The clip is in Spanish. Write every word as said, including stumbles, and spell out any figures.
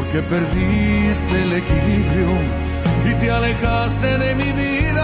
que perdiste el equilibrio y te alejaste de mi vida.